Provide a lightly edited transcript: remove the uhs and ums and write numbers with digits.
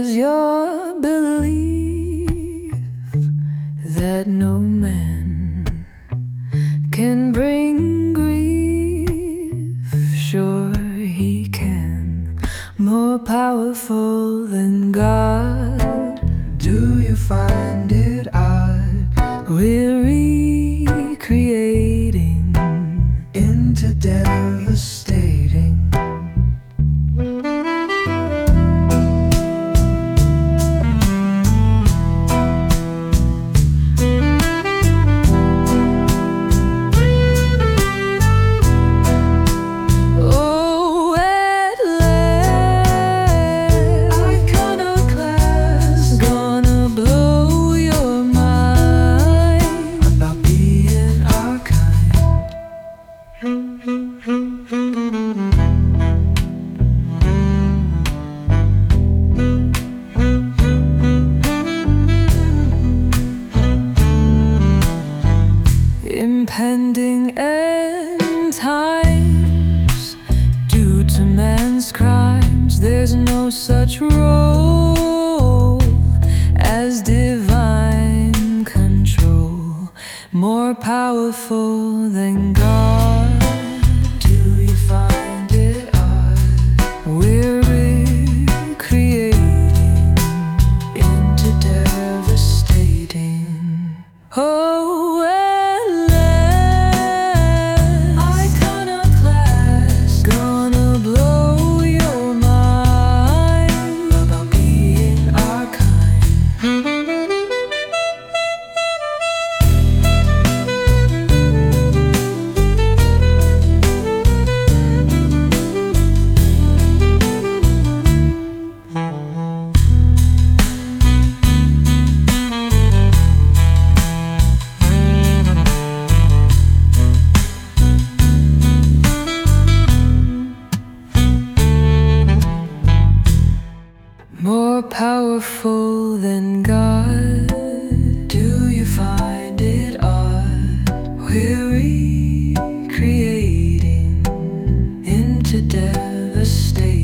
is your belief that no man can bring grief? Sure he can, more powerful than God. Do you find it odd We're recreating into devastating? Oh, at last, Iconoclast, gonna blow your mind. about being our kind. Impending end times, due to man's crimes, there's no such role as divine control, more powerful than God. Do you find it odd We're recreating into devastating? oh, at last, Iconoclast, gonna blow your mind. about being our kind. More powerful than God. Do you find it odd We're recreating into devastating?